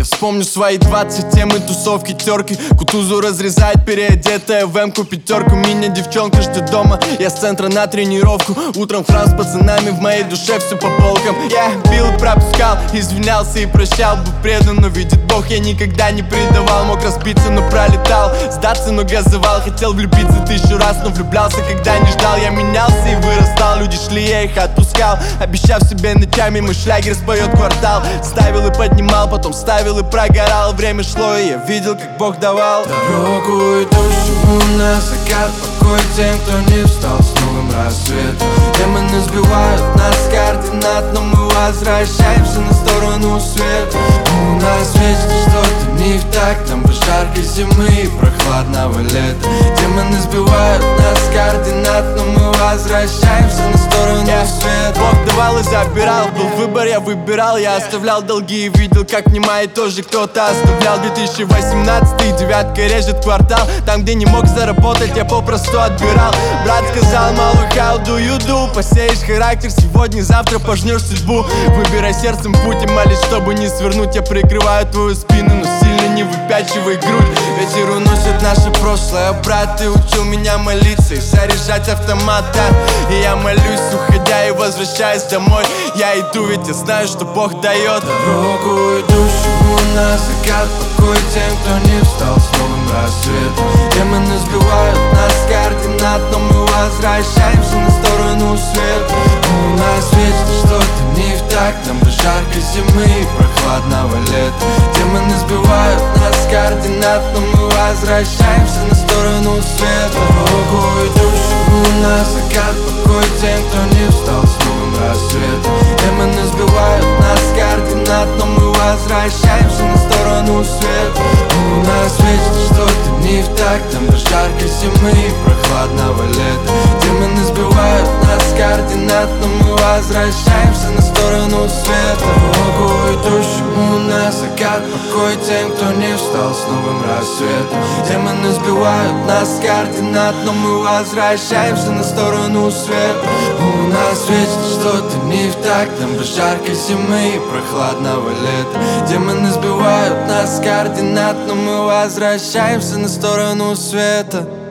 Я вспомню свои 20, темы, тусовки, терки. Кутузу разрезает переодетая в М-ку пятерку. Меня девчонка ждет дома, я с центра на тренировку. Утром Франц с пацанами, в моей душе все по полкам. Я бил и пропускал, извинялся и прощал. Был предан, но видит Бог, я никогда не предавал. Мог разбиться, но пролетал, сдаться, но газовал. Хотел влюбиться 1000 раз, но влюблялся, когда не ждал. Я менялся и вырастал, люди шли, я их отпускал, обещав себе ночами, мой шлягер споет квартал. Ставил и поднимал, потом ставил и прогорал. Время шло, и я видел, как Бог давал дорогу, идущему на закат. Покой тем, кто не встал с новым рассветом. Демоны сбивают нас с координат, но мы возвращаемся на сторону света. У нас вечно что-то не в такт, нам бы жаркой зимы и прохладного лета. Демоны сбивают нас с координат, но мы возвращаемся на сторону света. Бог давал и забирал, был выбор, я выбирал. Я оставлял долги и видел, как мне мои тоже кто-то оставлял. 2018, девятка режет квартал. Там, где не мог заработать, я попросту отбирал. Брат сказал, малый, how do you do? Посеешь характер сегодня, завтра пожнешь судьбу. Выбирай сердцем путь и молись, чтобы не свернуть. Я прикрываю твою спину, но сильно не выпячивай грудь. Ветер уносит наше прошлое, брат, ты учил меня молиться и заряжать автомат, да. И я молюсь, уходя и возвращаясь домой. Я иду, ведь я знаю, что Бог дает дорогу, идущему на закат. Покой тем, кто не встал с новым рассветом. Демоны сбивают нас с координат, но мы возвращаемся на сторону света. У нас вечно что-то не в такт, нам бы жаркой зимы и прохладного лета. Демоны сбивают нас с координат, но мы возвращаемся на сторону света. Дорогу, идущему на закат. Покой тем, кто не встал с новым рассветом. Демоны сбивают нас с координат, но мы возвращаемся на сторону света. У нас вечно что-то не в такт, нам бы жаркой зимы и прохладного лета. Демоны сбивают нас с координат, но мы возвращаемся на сторону света. Дорогу, идущему на закат. Покой тем, кто не встал с новым рассветом. Демоны сбивают нас с координат, но мы возвращаемся на сторону света. У нас вечно что-то не в такт, нам бы жаркой зимы и прохладного лета. Демоны сбивают нас с координат, но мы возвращаемся на сторону света.